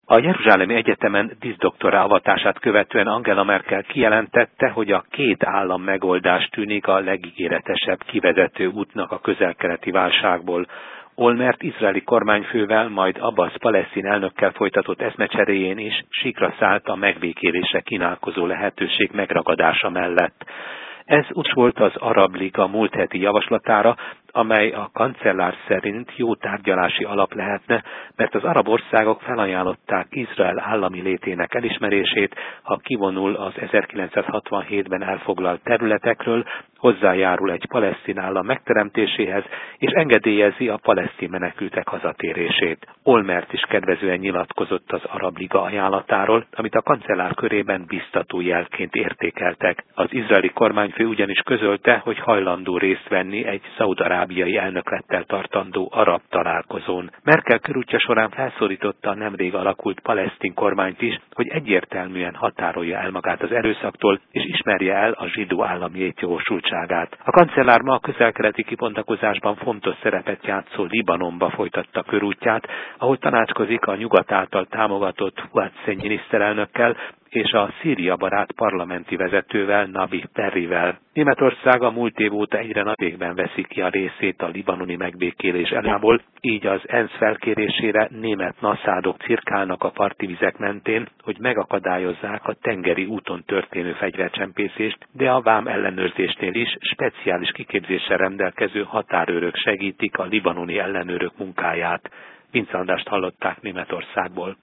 A Jeruzsálemi Egyetemen díszdoktora avatását követően Angela Merkel kijelentette, hogy a két állam megoldás tűnik a legígéretesebb kivezető útnak a közel-keleti válságból. Olmert izraeli kormányfővel, majd Abbas palesztin elnökkel folytatott eszmecseréjén is síkra szállt a megbékélésre kínálkozó lehetőség megragadása mellett. Ez úgy volt az Arab Liga múlt heti javaslatára, amely a kancellár szerint jó tárgyalási alap lehetne, mert az arab országok felajánlották Izrael állami létének elismerését, ha kivonul az 1967-ben elfoglalt területekről, hozzájárul egy palesztin állam megteremtéséhez, és engedélyezi a palesztin menekültek hazatérését. Olmert is kedvezően nyilatkozott az Arab Liga ajánlatáról, amit a kancellár körében biztató jelként értékeltek. Az izraeli kormányfő ugyanis közölte, hogy hajlandó részt venni egy szaúd-arábiai elnöklettel tartandó arab találkozón. Merkel körútja során felszólította a nemrég alakult palesztin kormányt is, hogy egyértelműen határolja el magát az erőszaktól, és ismerje el a zsidó állam létjogosultságát. A kancellár ma a közel-keleti kibontakozásban fontos szerepet játszó Libanonba folytatta körútját, ahol tanácskozik a nyugat által támogatott Fuad Szenyi miniszterelnökkel és a Szíria barát parlamenti vezetővel, Nabi Berrivel. Németország a múlt év óta egyre nagységben veszi ki a részét a libanoni megbékélés elából, így az ENSZ felkérésére német naszádok cirkálnak a parti vizek mentén, hogy megakadályozzák a tengeri úton történő fegyvercsempészést, de a vám ellenőrzésnél is speciális kiképzéssel rendelkező határőrök segítik a libanoni ellenőrök munkáját. Vince Andrást hallották Németországból.